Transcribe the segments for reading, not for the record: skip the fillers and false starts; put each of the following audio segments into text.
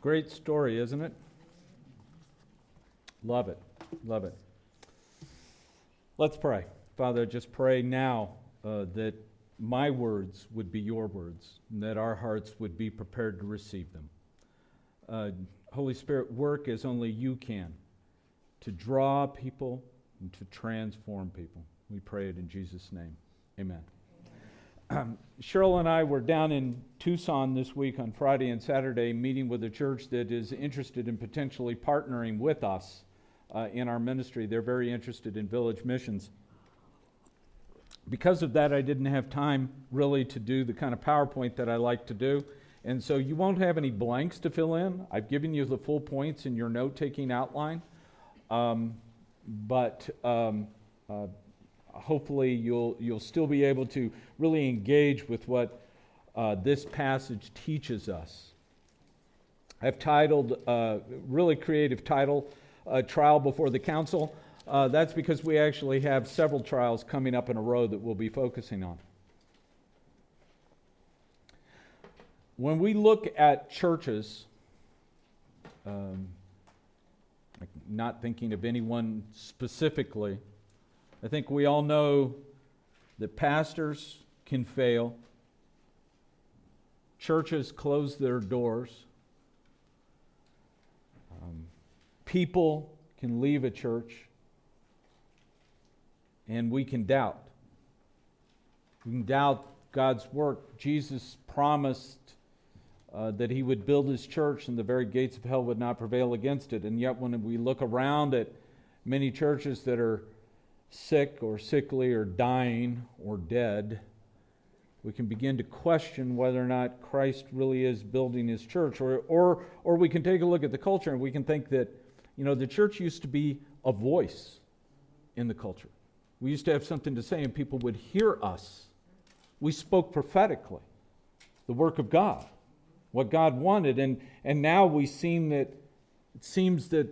Great story, isn't it? Love it. Love it. Let's pray. Father, just pray now that my words would be your words, and that our hearts would be prepared to receive them. Holy Spirit, work as only you can to draw people and to transform people. We pray it in Jesus' name. Amen. Cheryl and I were down in Tucson this week on Friday and Saturday meeting with a church that is interested in potentially partnering with us in our ministry. They're very interested in village missions. Because of that, I didn't have time really to do the kind of PowerPoint that I like to do. And so you won't have any blanks to fill in. I've given you the full points in your note-taking outline. But hopefully you'll still be able to really engage with what this passage teaches us. I've titled, really creative title, Trial Before the Council. That's because we actually have several trials coming up in a row that we'll be focusing on. When we look at churches, not thinking of anyone specifically, I think we all know that pastors can fail, churches close their doors, people can leave a church, and we can doubt. We can doubt God's work. Jesus promised that he would build his church and the very gates of hell would not prevail against it. And yet when we look around at many churches that are sick or sickly or dying or dead, we can begin to question whether or not Christ really is building his church. Or we can take a look at the culture and we can think that, the church used to be a voice in the culture. We used to have something to say and people would hear us. We spoke prophetically, the work of God, what God wanted. And now it seems that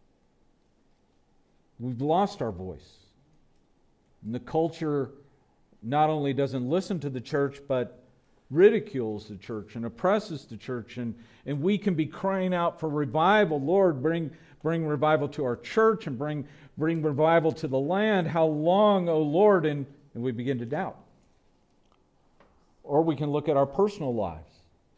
we've lost our voice. And the culture not only doesn't listen to the church, but ridicules the church and oppresses the church. And we can be crying out for revival. Lord, bring revival to our church and bring revival to the land. How long, O Lord? And we begin to doubt. Or we can look at our personal lives.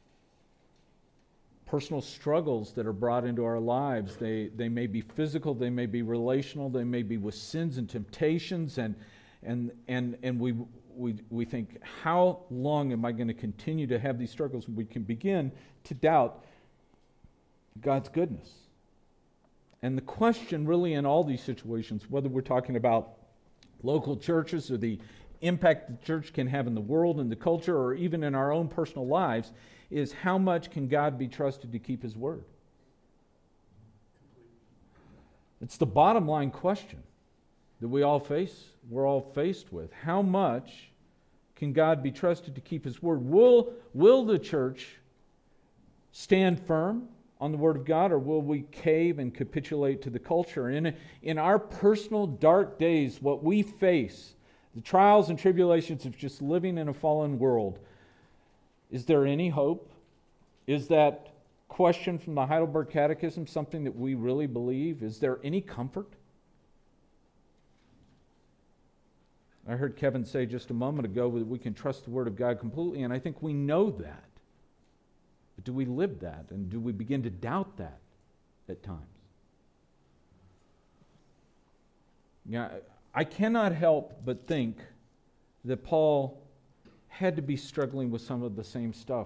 Personal struggles that are brought into our lives. They may be physical, they may be relational, they may be with sins and temptations, and we think, how long am I going to continue to have these struggles? We can begin to doubt God's goodness. And the question really in all these situations, whether we're talking about local churches or the impact the church can have in the world and the culture or even in our own personal lives, is how much can God be trusted to keep his word? It's the bottom line question that we're all faced with. How much can God be trusted to keep his word? Will the church stand firm on the word of God, or will we cave and capitulate to the culture? In our personal dark days, what we face, the trials and tribulations of just living in a fallen world, is there any hope? Is that question from the Heidelberg Catechism something that we really believe? Is there any comfort? I heard Kevin say just a moment ago that we can trust the Word of God completely, and I think we know that. But do we live that? And do we begin to doubt that at times? Yeah, I cannot help but think that Paul had to be struggling with some of the same stuff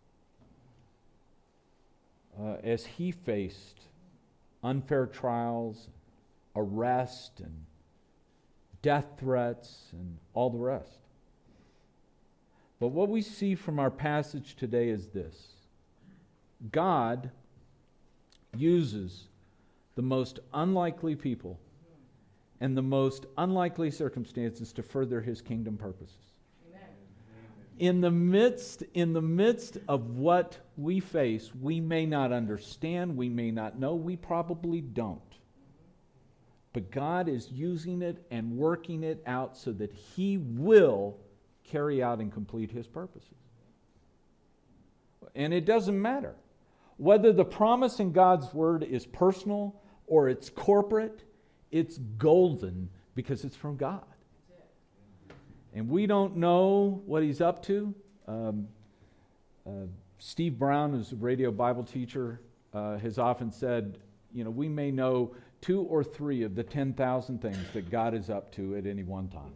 as he faced unfair trials, arrest, and death threats, and all the rest. But what we see from our passage today is this: God uses the most unlikely people and the most unlikely circumstances to further his kingdom purposes. In the midst of what we face, we may not understand, we may not know, we probably don't. But God is using it and working it out so that he will carry out and complete his purposes. And it doesn't matter Whether the promise in God's word is personal or it's corporate, it's golden because it's from God. And we don't know what he's up to. Steve Brown, who's a radio Bible teacher, has often said, we may know 2 or 3 of the 10,000 things that God is up to at any one time.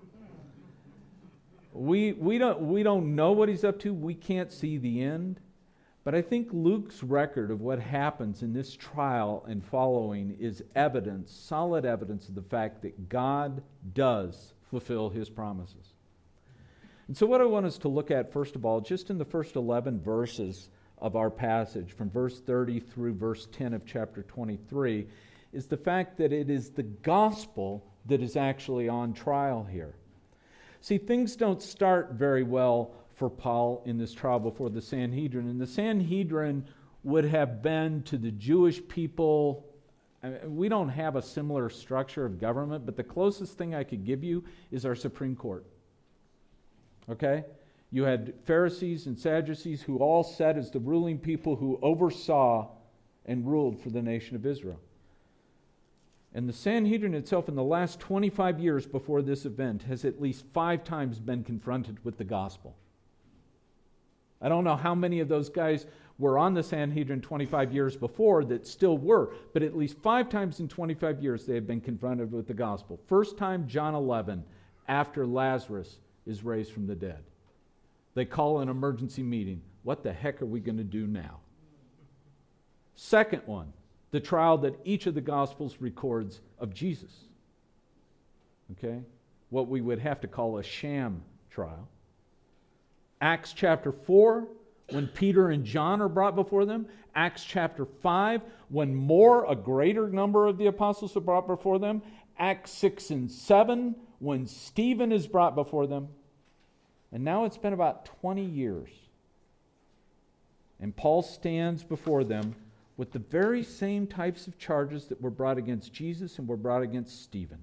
We don't know what he's up to. We can't see the end. But I think Luke's record of what happens in this trial and following is evidence, solid evidence of the fact that God does fulfill his promises. And so what I want us to look at, first of all, just in the first 11 verses of our passage, from verse 30 through verse 10 of chapter 23, is the fact that it is the gospel that is actually on trial here. See, things don't start very well for Paul in this trial before the Sanhedrin. And the Sanhedrin would have been to the Jewish people, we don't have a similar structure of government, but the closest thing I could give you is our Supreme Court. Okay? You had Pharisees and Sadducees who all sat as the ruling people who oversaw and ruled for the nation of Israel. And the Sanhedrin itself in the last 25 years before this event has at least 5 times been confronted with the gospel. I don't know how many of those guys were on the Sanhedrin 25 years before that still were, but at least 5 times in 25 years they have been confronted with the gospel. First time, John 11, after Lazarus is raised from the dead. They call an emergency meeting. What the heck are we going to do now? Second one, the trial that each of the Gospels records of Jesus. Okay? What we would have to call a sham trial. Acts chapter 4, when Peter and John are brought before them. Acts chapter 5, when a greater number of the apostles are brought before them. Acts 6 and 7, when Stephen is brought before them. And now it's been about 20 years. And Paul stands before them with the very same types of charges that were brought against Jesus and were brought against Stephen.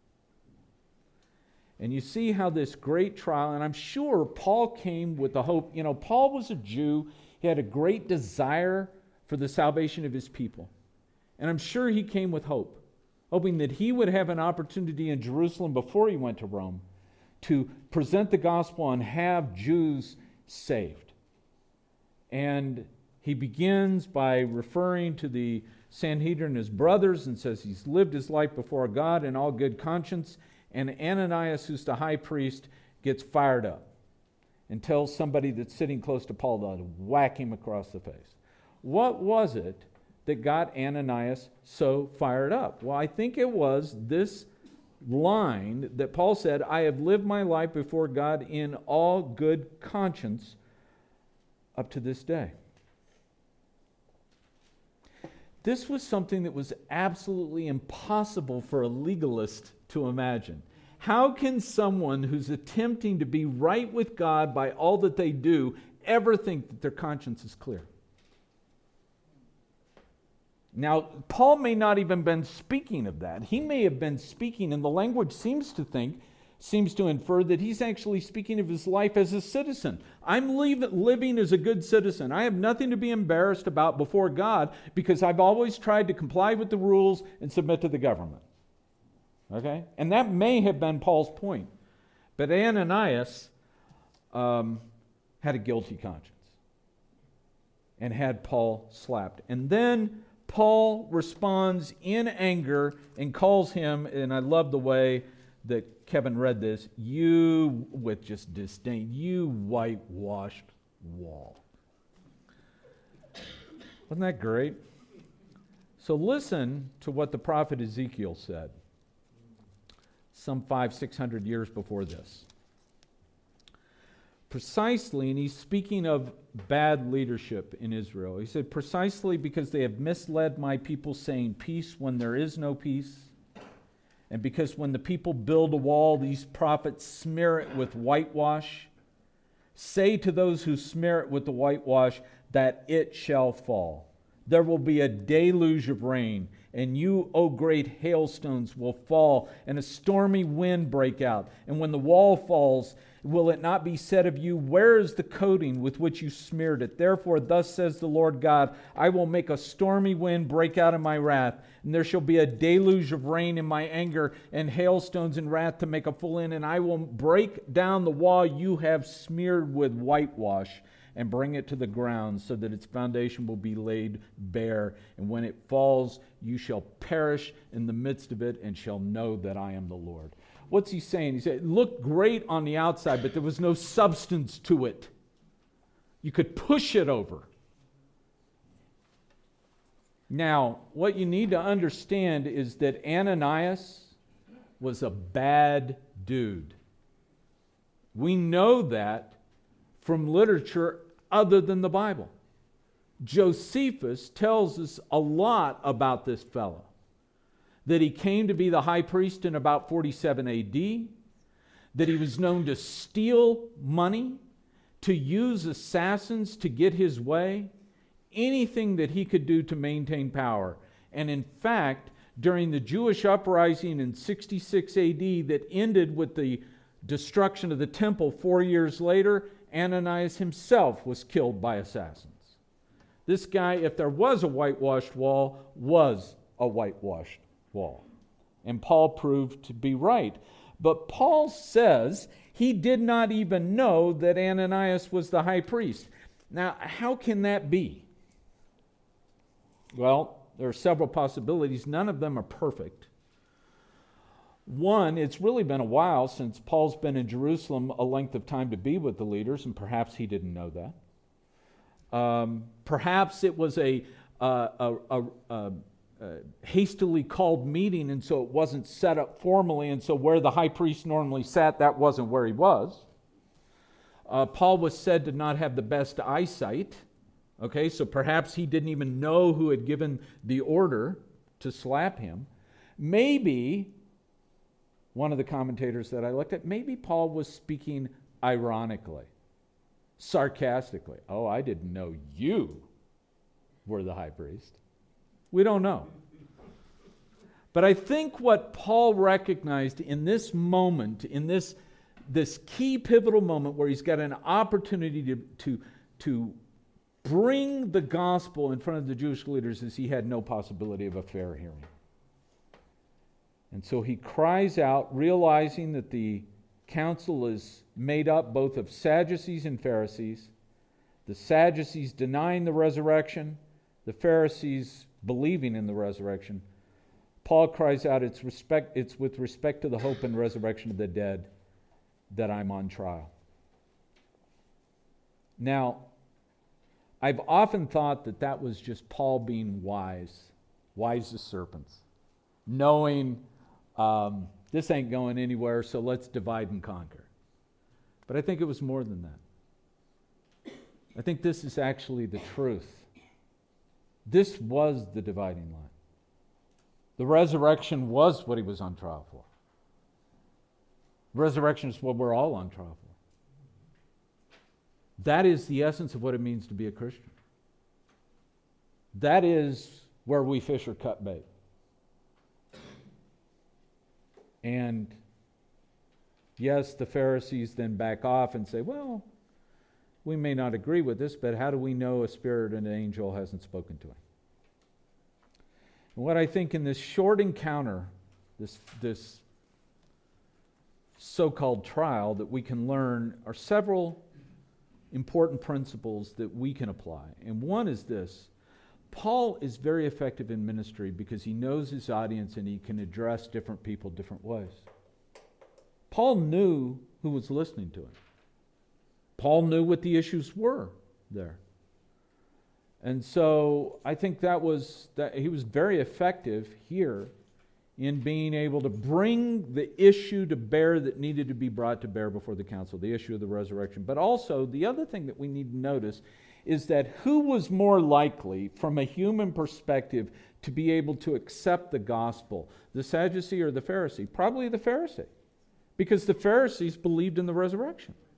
And you see how this great trial, and I'm sure Paul came with the hope. Paul was a Jew. He had a great desire for the salvation of his people. And I'm sure he came with hope, hoping that he would have an opportunity in Jerusalem before he went to Rome to present the gospel and have Jews saved. And he begins by referring to the Sanhedrin as brothers and says he's lived his life before God in all good conscience. And Ananias, who's the high priest, gets fired up and tells somebody that's sitting close to Paul to whack him across the face. What was it that got Ananias so fired up? Well, I think it was this line that Paul said, I have lived my life before God in all good conscience up to this day. This was something that was absolutely impossible for a legalist to imagine. How can someone who's attempting to be right with God by all that they do ever think that their conscience is clear? Now, Paul may not even been speaking of that. He may have been speaking, and the language seems to infer that he's actually speaking of his life as a citizen. I'm living as a good citizen. I have nothing to be embarrassed about before God because I've always tried to comply with the rules and submit to the government. Okay? And that may have been Paul's point. But Ananias had a guilty conscience and had Paul slapped. And then Paul responds in anger and calls him, and I love the way that Kevin read this, with just disdain, you whitewashed wall. Wasn't that great? So listen to what the prophet Ezekiel said some 500-600 years before this. Precisely, and he's speaking of bad leadership in Israel. He said, precisely because they have misled my people, saying peace when there is no peace, and because when the people build a wall, these prophets smear it with whitewash. Say to those who smear it with the whitewash that it shall fall. there will be a deluge of rain, and you, O great hailstones, will fall, and a stormy wind break out. And when the wall falls, will it not be said of you, where is the coating with which you smeared it? Therefore, thus says the Lord God, I will make a stormy wind break out in my wrath, and there shall be a deluge of rain in my anger, and hailstones in wrath to make a full end, and I will break down the wall you have smeared with whitewash, and bring it to the ground, so that its foundation will be laid bare. And when it falls, you shall perish in the midst of it, and shall know that I am the Lord. What's he saying? He said, it looked great on the outside, but there was no substance to it. You could push it over. Now, what you need to understand is that Ananias was a bad dude. We know that from literature other than the Bible. Josephus tells us a lot about this fellow. That he came to be the high priest in about 47 AD, that he was known to steal money, to use assassins to get his way, anything that he could do to maintain power. And in fact, during the Jewish uprising in 66 AD that ended with the destruction of the temple 4 years later, Ananias himself was killed by assassins. This guy, if there was a whitewashed wall, was a whitewashed wall. And Paul proved to be right. But Paul says he did not even know that Ananias was the high priest. Now, how can that be? Well, there are several possibilities. None of them are perfect. One, it's really been a while since Paul's been in Jerusalem a length of time to be with the leaders, and perhaps he didn't know that. Perhaps it was a hastily called meeting, and so it wasn't set up formally, and so where the high priest normally sat, that wasn't where he was. Paul was said to not have the best eyesight. Okay, so perhaps he didn't even know who had given the order to slap him. Maybe, one of the commentators that I looked at, maybe Paul was speaking ironically, sarcastically. Oh, I didn't know you were the high priest. We don't know. But I think what Paul recognized in this moment, in this key pivotal moment where he's got an opportunity to bring the gospel in front of the Jewish leaders, is he had no possibility of a fair hearing. And so he cries out, realizing that the council is made up both of Sadducees and Pharisees. The Sadducees denying the resurrection, the Pharisees believing in the resurrection. Paul cries out, it's with respect to the hope and resurrection of the dead that I'm on trial. Now, I've often thought that was just Paul being wise as serpents, knowing this ain't going anywhere, so let's divide and conquer. But I think it was more than that. I think this is actually the truth. This was the dividing line. The resurrection was what he was on trial for. Resurrection is what we're all on trial for. That is the essence of what it means to be a Christian. That is where we fish or cut bait. And yes, the Pharisees then back off and say, well, we may not agree with this, but how do we know a spirit and an angel hasn't spoken to him? And what I think in this short encounter, this so-called trial that we can learn are several important principles that we can apply. And one is this: Paul is very effective in ministry because he knows his audience and he can address different people different ways. Paul knew who was listening to him. Paul knew what the issues were there. And so I think that he was very effective here in being able to bring the issue to bear that needed to be brought to bear before the council, the issue of the resurrection. But also, the other thing that we need to notice is that who was more likely, from a human perspective, to be able to accept the gospel, the Sadducee or the Pharisee? Probably the Pharisee, because the Pharisees believed in the resurrection.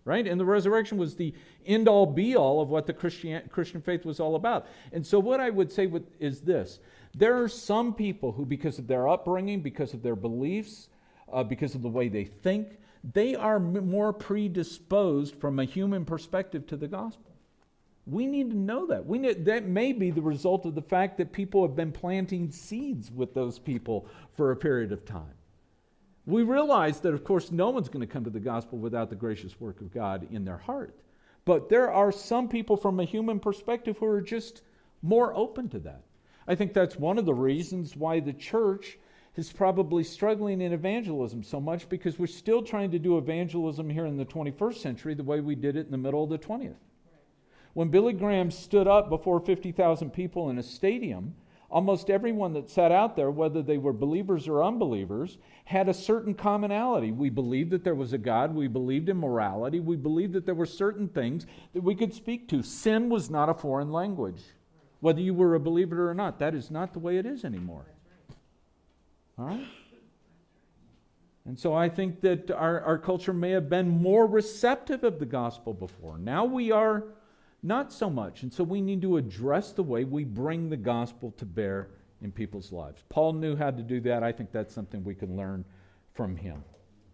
right? And the resurrection was the end-all, be-all of what the Christian faith was all about. And so what I would say is this. There are some people who, because of their upbringing, because of their beliefs, because of the way they think, they are more predisposed from a human perspective to the gospel. We need to know that. That may be the result of the fact that people have been planting seeds with those people for a period of time. We realize that, of course, no one's going to come to the gospel without the gracious work of God in their heart. But there are some people from a human perspective who are just more open to that. I think that's one of the reasons why the church is probably struggling in evangelism so much, because we're still trying to do evangelism here in the 21st century the way we did it in the middle of the 20th. When Billy Graham stood up before 50,000 people in a stadium, almost everyone that sat out there, whether they were believers or unbelievers, had a certain commonality. We believed that there was a God. We believed in morality. We believed that there were certain things that we could speak to. Sin was not a foreign language. Whether you were a believer or not, that is not the way it is anymore. All right? And so I think that our culture may have been more receptive of the gospel before. Now we are not so much. And so we need to address the way we bring the gospel to bear in people's lives. Paul knew how to do that. I think that's something we can learn from him.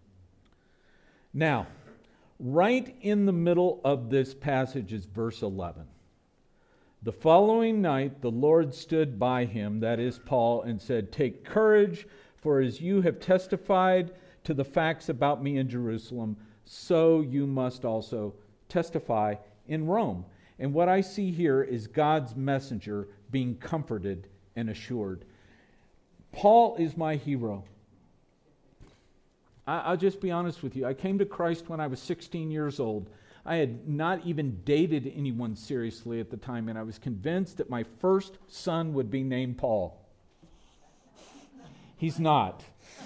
Now, right in the middle of this passage is verse 11. The following night the Lord stood by him, that is Paul, and said, "Take courage, for as you have testified to the facts about me in Jerusalem, so you must also testify in Rome." And what I see here is God's messenger being comforted and assured. Paul is my hero. I'll just be honest with you. I came to Christ when I was 16 years old. I had not even dated anyone seriously at the time, and I was convinced that my first son would be named Paul. He's not.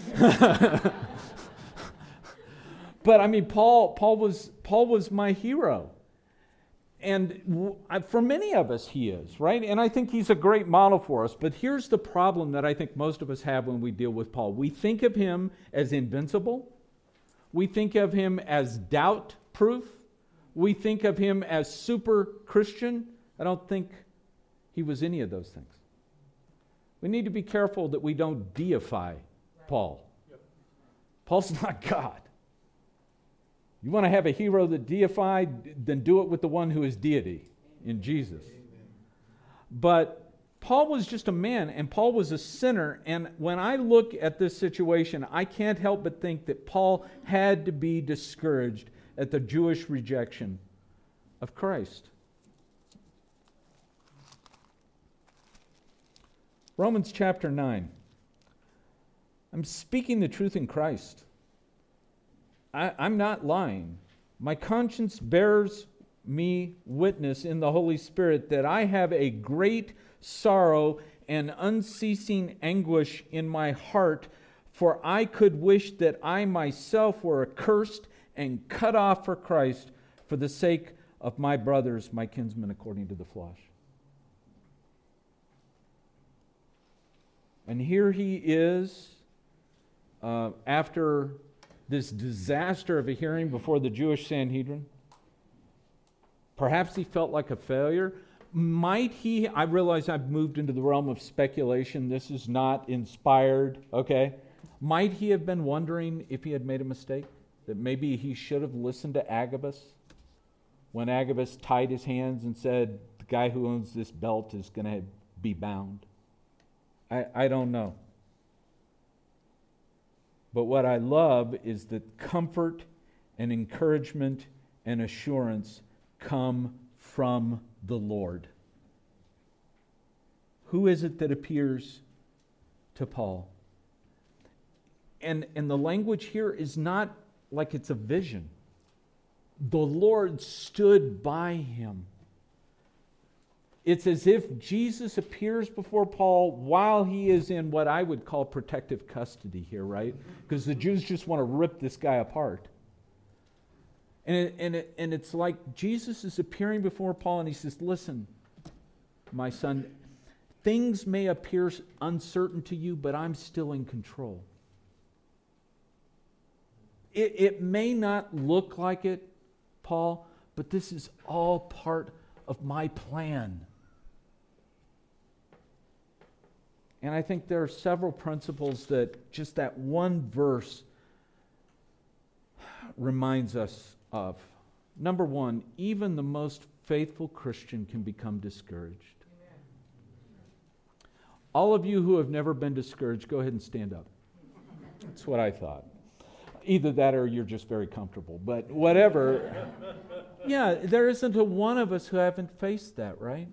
But I mean, Paul was my hero. And for many of us, he is, right? And I think he's a great model for us. But here's the problem that I think most of us have when we deal with Paul. We think of him as invincible. We think of him as doubt-proof. We think of him as super Christian. I don't think he was any of those things. We need to be careful that we don't deify Paul. Paul's not God. You want to have a hero that deified, then do it with the one who is deity in Jesus. But Paul was just a man, and Paul was a sinner. And when I look at this situation, I can't help but think that Paul had to be discouraged at the Jewish rejection of Christ. Romans chapter 9. I'm speaking the truth in Christ. I'm not lying. My conscience bears me witness in the Holy Spirit that I have a great sorrow and unceasing anguish in my heart, for I could wish that I myself were accursed and cut off for Christ for the sake of my brothers, my kinsmen according to the flesh. And here he is, after this disaster of a hearing before the Jewish Sanhedrin. Perhaps he felt like a failure. Might he, I realize I've moved into the realm of speculation. This is not inspired, okay? Might he have been wondering if he had made a mistake? That maybe he should have listened to Agabus when Agabus tied his hands and said, the guy who owns this belt is going to be bound. I don't know. But what I love is that comfort and encouragement and assurance come from the Lord. Who is it that appears to Paul? And the language here is not like it's a vision. The Lord stood by him. It's as if Jesus appears before Paul while he is in what I would call protective custody here, right? Because the Jews just want to rip this guy apart. And it's like Jesus is appearing before Paul and he says, listen, my son, things may appear uncertain to you, but I'm still in control. It may not look like it Paul, but this is all part of my plan. And I think there are several principles that just that one verse reminds us of. Number one, even the most faithful Christian can become discouraged. Amen. All of you who have never been discouraged, go ahead and stand up. That's what I thought. Either that or you're just very comfortable, but whatever. Yeah, there isn't a one of us who haven't faced that, right?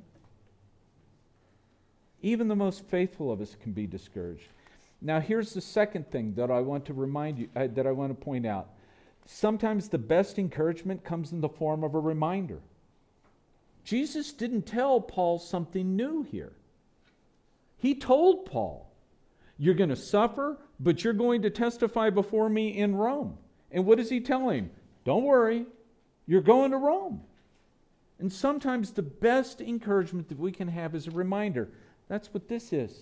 Even the most faithful of us can be discouraged. Now, here's the second thing that I want to remind you, that I want to point out. Sometimes the best encouragement comes in the form of a reminder. Jesus didn't tell Paul something new here. He told Paul, you're going to suffer, but you're going to testify before me in Rome. And what does he tell him? Don't worry, you're going to Rome. And sometimes the best encouragement that we can have is a reminder. That's what this is.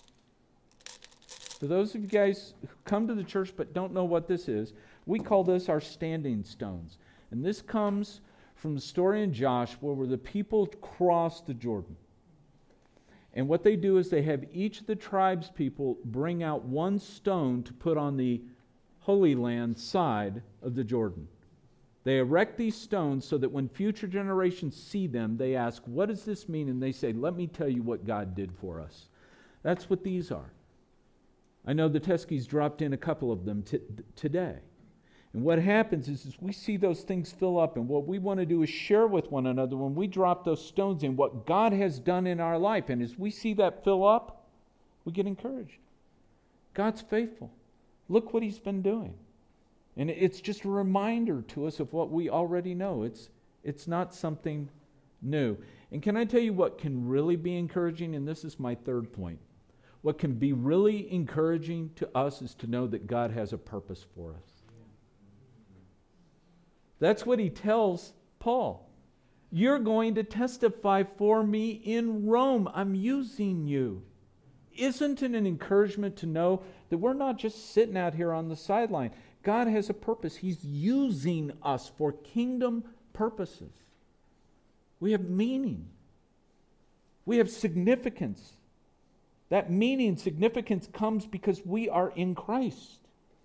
For those of you guys who come to the church but don't know what this is, we call this our standing stones. And this comes from the story in Joshua where the people crossed the Jordan. And what they do is they have each of the tribes people bring out one stone to put on the Holy Land side of the Jordan. They erect these stones so that when future generations see them, they ask, what does this mean? And they say, let me tell you what God did for us. That's what these are. I know the Teskies dropped in a couple of them today. And what happens is we see those things fill up, and what we want to do is share with one another when we drop those stones in what God has done in our life. And as we see that fill up, we get encouraged. God's faithful. Look what He's been doing. And it's just a reminder to us of what we already know. It's not something new. And can I tell you what can really be encouraging? And this is my third point. What can be really encouraging to us is to know that God has a purpose for us. That's what he tells Paul. You're going to testify for me in Rome. I'm using you. Isn't it an encouragement to know that we're not just sitting out here on the sideline? God has a purpose. He's using us for kingdom purposes. We have meaning. We have significance. That meaning, significance comes because we are in Christ.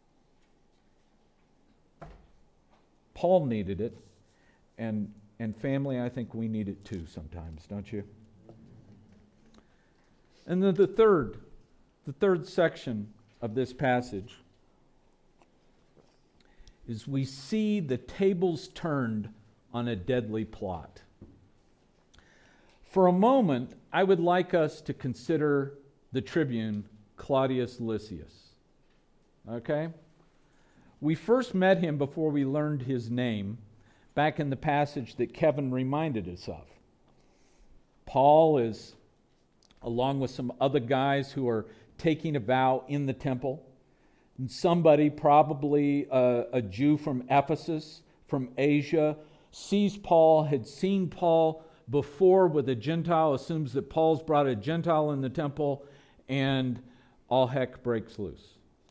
Paul needed it, and family, I think we need it too sometimes, don't you? And then the third section of this passage is we see the tables turned on a deadly plot. For a moment, I would like us to consider the tribune Claudius Lysias. Okay? We first met him before we learned his name back in the passage that Kevin reminded us of. Paul is, along with some other guys who are taking a vow in the temple. And somebody, probably a Jew from Ephesus, from Asia, sees Paul, had seen Paul before with a Gentile, assumes that Paul's brought a Gentile in the temple, and all heck breaks loose.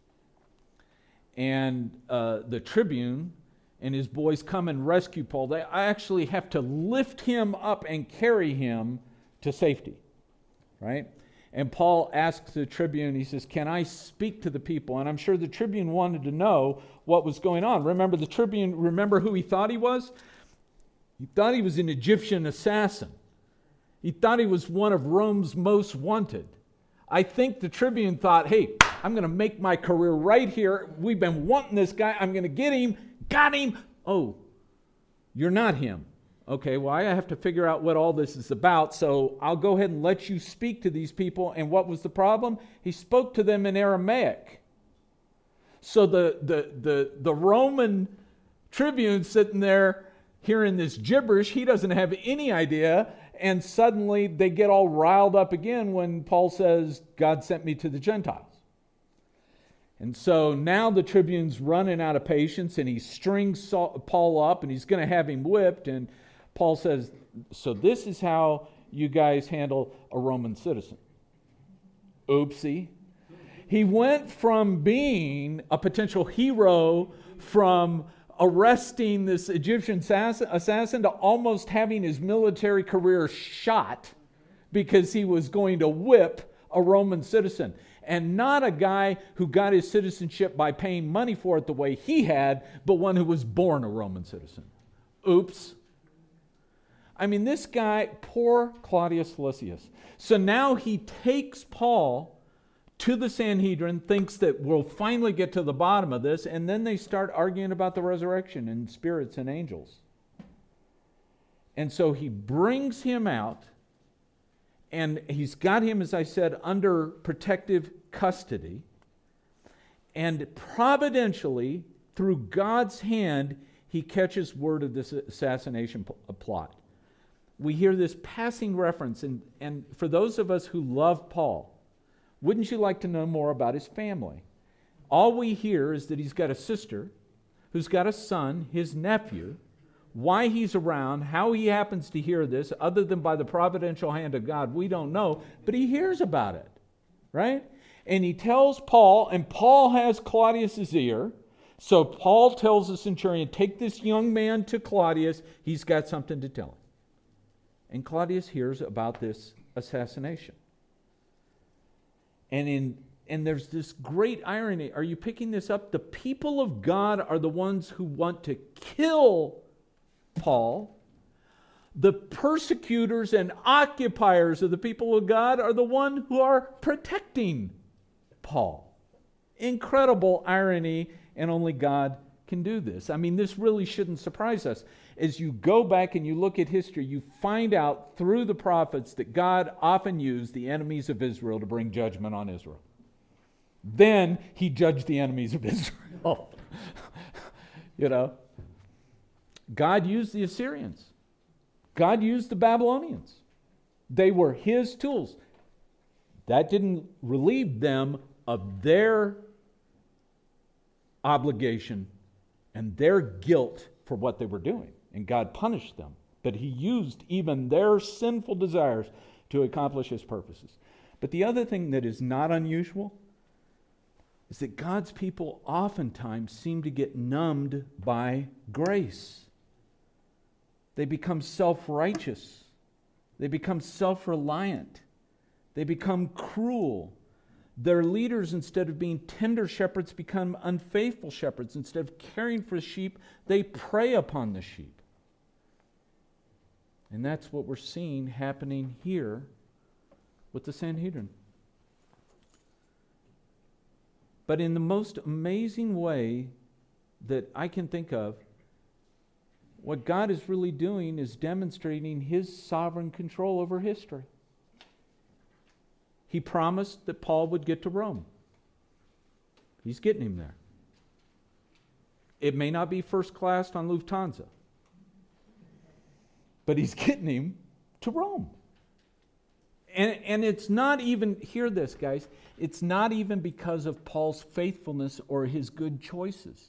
And the tribune and his boys come and rescue Paul. They actually have to lift him up and carry him to safety, right? And Paul asks the tribune, he says, can I speak to the people? And I'm sure the tribune wanted to know what was going on. Remember the tribune, remember who he thought he was? He thought he was an Egyptian assassin. He thought he was one of Rome's most wanted. I think the tribune thought, hey, I'm going to make my career right here. We've been wanting this guy. I'm going to get him. Got him. Oh, you're not him. Okay, well, I have to figure out what all this is about, so I'll go ahead and let you speak to these people. And what was the problem? He spoke to them in Aramaic. So the Roman tribune sitting there hearing this gibberish, he doesn't have any idea, and suddenly they get all riled up again when Paul says, God sent me to the Gentiles. And so now the tribune's running out of patience, and he strings Paul up, and he's going to have him whipped, and Paul says, so this is how you guys handle a Roman citizen. Oopsie. He went from being a potential hero from arresting this Egyptian assassin to almost having his military career shot because he was going to whip a Roman citizen. And not a guy who got his citizenship by paying money for it the way he had, but one who was born a Roman citizen. Oops. I mean, this guy, poor Claudius Lysias. So now he takes Paul to the Sanhedrin, thinks that we'll finally get to the bottom of this, and then they start arguing about the resurrection and spirits and angels. And so he brings him out, and he's got him, as I said, under protective custody. And providentially, through God's hand, he catches word of this assassination plot. We hear this passing reference, and for those of us who love Paul, wouldn't you like to know more about his family? All we hear is that he's got a sister who's got a son, his nephew. Why he's around, how he happens to hear this, other than by the providential hand of God, we don't know, but he hears about it, right? And he tells Paul, and Paul has Claudius's ear, so Paul tells the centurion, take this young man to Claudius, he's got something to tell him. And Claudius hears about this assassination. And there's this great irony. Are you picking this up? The people of God are the ones who want to kill Paul. The persecutors and occupiers of the people of God are the ones who are protecting Paul. Incredible irony, and only God can do this. I mean, this really shouldn't surprise us. As you go back and you look at history, you find out through the prophets that God often used the enemies of Israel to bring judgment on Israel. Then he judged the enemies of Israel. God used the Assyrians. God used the Babylonians. They were his tools. That didn't relieve them of their obligation and their guilt for what they were doing. And God punished them. But he used even their sinful desires to accomplish his purposes. But the other thing that is not unusual is that God's people oftentimes seem to get numbed by grace. They become self-righteous. They become self-reliant. They become cruel. Their leaders, instead of being tender shepherds, become unfaithful shepherds. Instead of caring for the sheep, they prey upon the sheep. And that's what we're seeing happening here with the Sanhedrin. But in the most amazing way that I can think of, what God is really doing is demonstrating his sovereign control over history. He promised that Paul would get to Rome. He's getting him there. It may not be first class on Lufthansa, but he's getting him to Rome. And it's not even, hear this, guys, it's not even because of Paul's faithfulness or his good choices.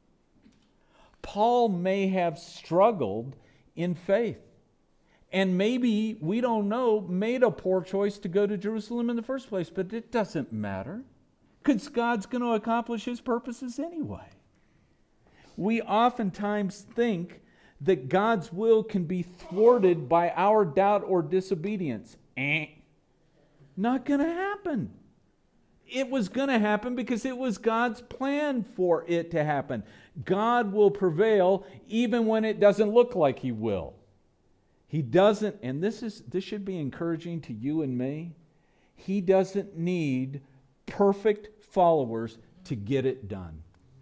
Paul may have struggled in faith. And maybe, we don't know, made a poor choice to go to Jerusalem in the first place, but it doesn't matter, because God's going to accomplish his purposes anyway. We oftentimes think that God's will can be thwarted by our doubt or disobedience. Not going to happen. It was going to happen because it was God's plan for it to happen. God will prevail even when it doesn't look like he will. He doesn't, and this should be encouraging to you and me, he doesn't need perfect followers to get it done.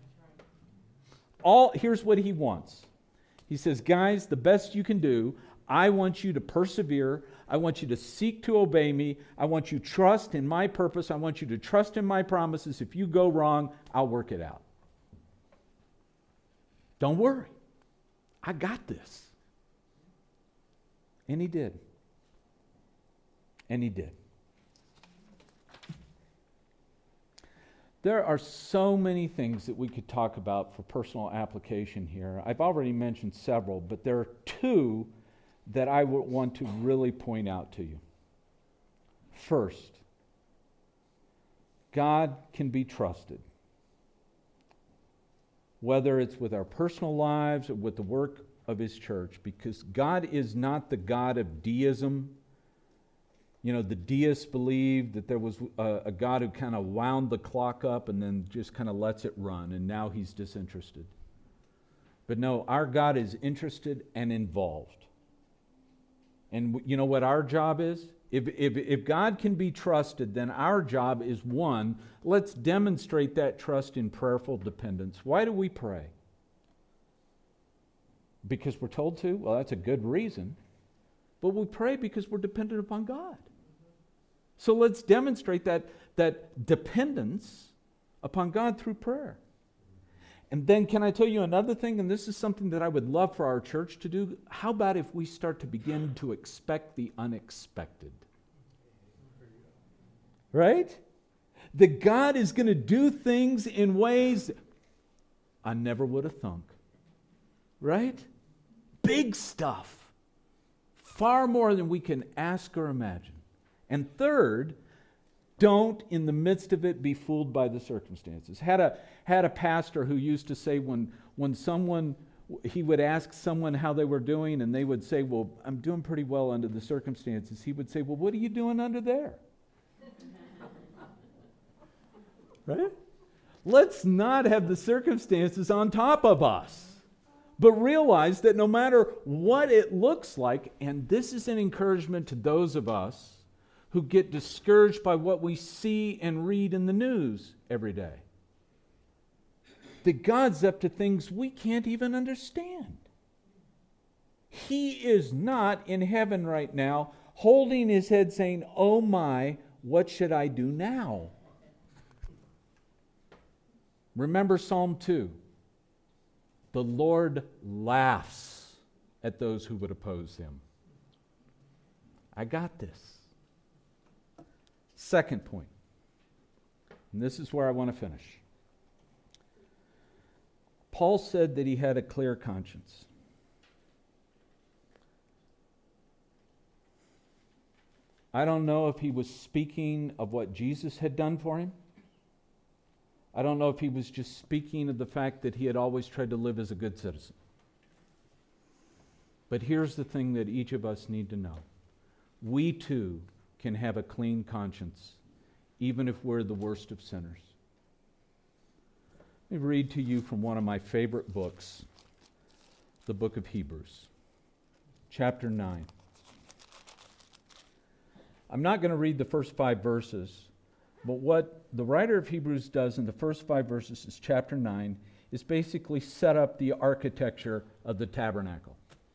Here's what he wants. He says, guys, the best you can do, I want you to persevere. I want you to seek to obey me. I want you to trust in my purpose. I want you to trust in my promises. If you go wrong, I'll work it out. Don't worry. I got this. And he did. And he did. There are so many things that we could talk about for personal application here. I've already mentioned several, but there are two that I would want to really point out to you. First, God can be trusted. whether it's with our personal lives or with the work of His church, because God is not the God of deism. You know, the deists believed that there was a God who kind of wound the clock up and then just kind of lets it run, and now He's disinterested. But no, our God is interested and involved. And you know what our job is? If God can be trusted, then our job is, one, let's demonstrate that trust in prayerful dependence. Why do we pray? Because we're told to? Well, that's a good reason. But we pray because we're dependent upon God. So let's demonstrate that dependence upon God through prayer. And then can I tell you another thing? And this is something that I would love for our church to do. How about if we start to begin to expect the unexpected? Right? That God is going to do things in ways I never would have thunk. Right? Big stuff. Far more than we can ask or imagine. And third, don't, in the midst of it, be fooled by the circumstances. Had a pastor who used to say when someone, he would ask someone how they were doing, and they would say, well, I'm doing pretty well under the circumstances. He would say, well, what are you doing under there? Right? Let's not have the circumstances on top of us, but realize that no matter what it looks like, and this is an encouragement to those of us who get discouraged by what we see and read in the news every day, that God's up to things we can't even understand. He is not in heaven right now holding His head saying, oh my, what should I do now? Remember Psalm 2. The Lord laughs at those who would oppose Him. I got this. Second point, and this is where I want to finish. Paul said that he had a clear conscience. I don't know if he was speaking of what Jesus had done for him. I don't know if he was just speaking of the fact that he had always tried to live as a good citizen. But here's the thing that each of us need to know. We too can have a clean conscience, even if we're the worst of sinners. Let me read to you from one of my favorite books, the book of Hebrews, chapter 9. I'm not going to read the first 5 verses, but what the writer of Hebrews does in the first 5 verses is chapter 9 is basically set up the architecture of the tabernacle.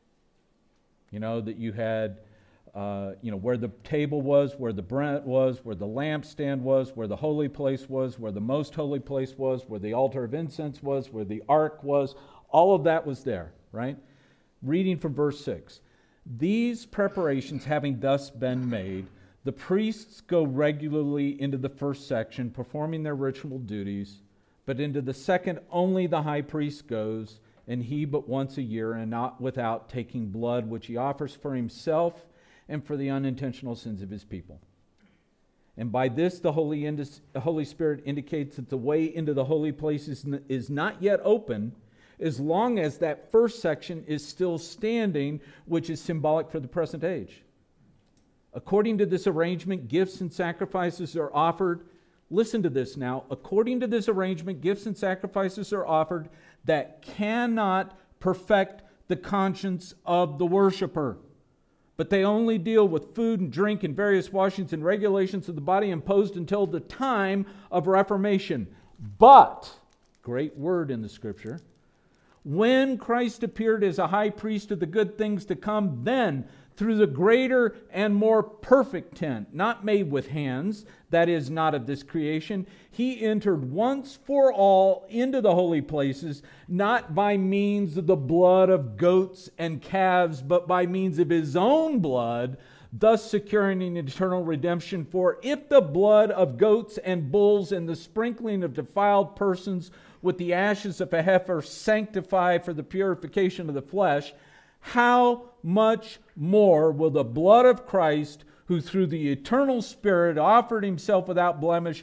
You know, that you had where the table was, where the bread was, where the lampstand was, where the holy place was, where the most holy place was, where the altar of incense was, where the ark was. All of that was there, right? Reading from verse 6. These preparations having thus been made, the priests go regularly into the first section, performing their ritual duties, but into the second only the high priest goes, and he but once a year, and not without taking blood, which he offers for himself and for the unintentional sins of his people. And by this the Holy Spirit indicates that the way into the holy place is not yet open, as long as that first section is still standing, which is symbolic for the present age. According to this arrangement, gifts and sacrifices are offered. Listen to this now. According to this arrangement, gifts and sacrifices are offered that cannot perfect the conscience of the worshiper. But they only deal with food and drink and various washings and regulations of the body imposed until the time of Reformation. But, great word in the Scripture, when Christ appeared as a high priest of the good things to come, then through the greater and more perfect tent, not made with hands, that is, not of this creation, he entered once for all into the holy places, not by means of the blood of goats and calves, but by means of his own blood, thus securing an eternal redemption. For if the blood of goats and bulls and the sprinkling of defiled persons with the ashes of a heifer sanctify for the purification of the flesh, how much more will the blood of Christ, who through the eternal Spirit offered himself without blemish,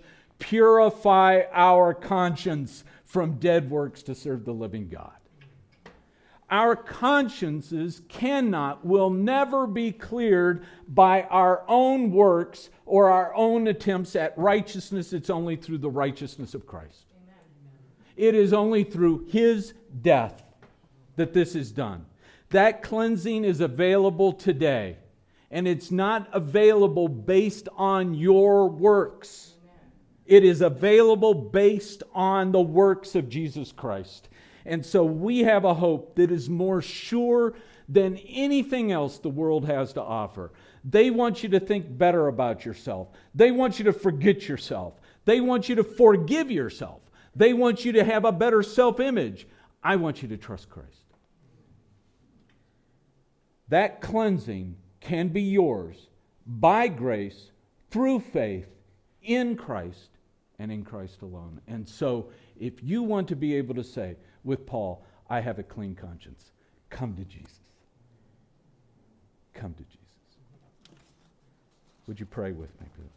purify our conscience from dead works to serve the living God. Our consciences will never be cleared by our own works or our own attempts at righteousness. It's only through the righteousness of Christ. Amen. It is only through His death that this is done. That cleansing is available today. And it's not available based on your works. Amen. It is available based on the works of Jesus Christ. And so we have a hope that is more sure than anything else the world has to offer. They want you to think better about yourself. They want you to forget yourself. They want you to forgive yourself. They want you to have a better self-image. I want you to trust Christ. That cleansing can be yours by grace, through faith, in Christ, and in Christ alone. And so, if you want to be able to say, with Paul, I have a clean conscience, come to Jesus. Come to Jesus. Would you pray with me, please?